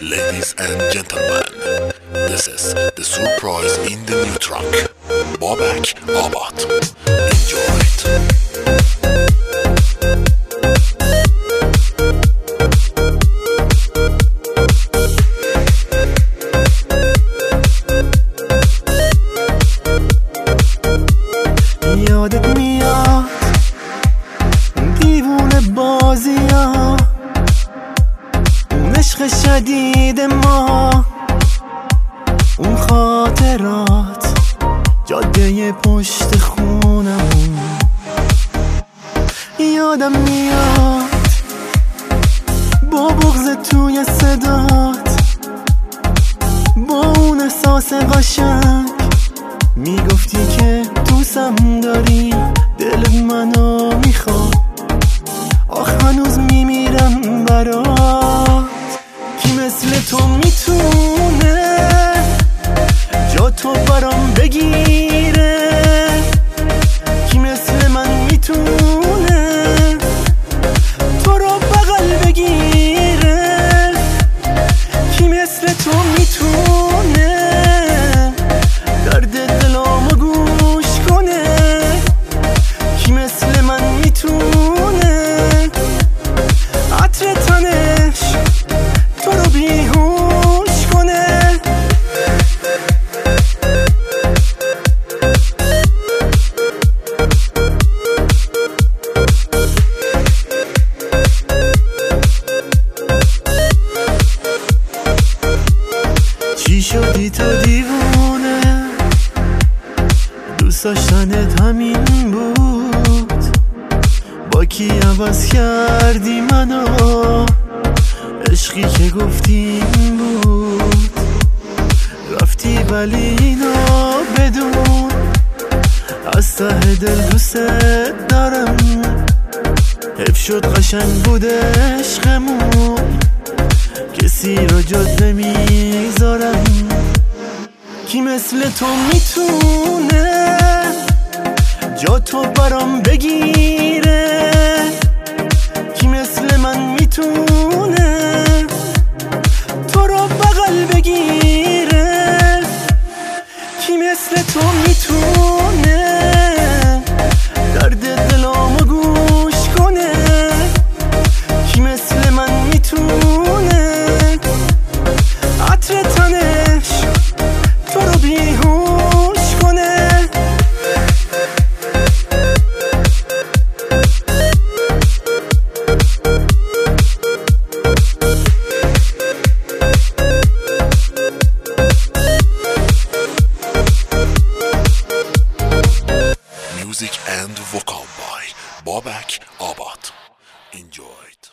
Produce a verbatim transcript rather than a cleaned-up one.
Ladies and gentlemen, this is the surprise in the new track, Babak Abad. Enjoy it. یادت میاد دیوونه بازی ها، اون عشق شدید ما، اون خاطرات جاده پشت خونمون. یادم میاد با بغض توی صدات، با اون احساس قشنگ میگفتی که دوستم داری، دلت منو میخواد، آخ هنوز میمیرم برات. کی مثل تو میتونه جا تو برام بگیره؟ کی مثل من میتونه تو رو بغل بگیره؟ کی مثل تو میتونه درد دلامو گوش کنه؟ کی مثل من میتونه عطر تنش تو رو بیهوش کنه؟ چی شدی تو دیوونه؟ دوست داشتنت همین بود؟ با کی عوض کردی منو؟ عشقی که گفتیم بود رفتی، ولی اینو بدون از ته دل دوست دارم. حیف شد قشنگ بود عشقمون، کسی رو جد نمیذارم. کی مثل تو میتونه جا تو برام بگیره؟ کی مثل من میتونه تو رو بغل بگیره؟ کی مثل تو میتونه درد دلامو گوش کنه؟ کی مثل من میتونه عطر تنش تو رو بیهوش کنه؟ Music and vocal by Babak Abad. Enjoy it.